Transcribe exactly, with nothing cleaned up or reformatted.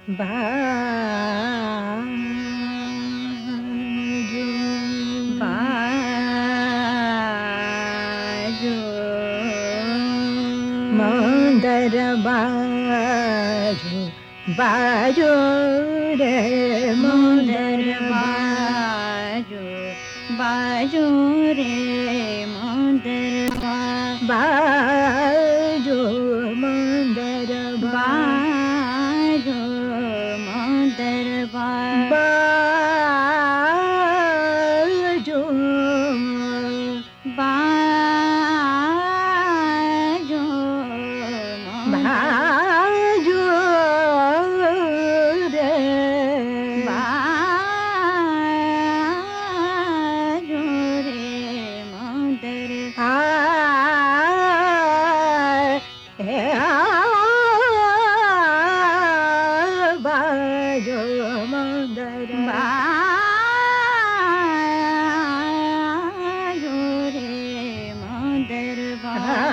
बाजो बाजो मंदर बाजो बाजो रे मंदर बाजो बाजो रे मंदर बाजो मंदर बाजो मंदर बाजो बाजो बाजो रे बाजो रे मंदर आ बाजो मंदर बाजो रे मंदर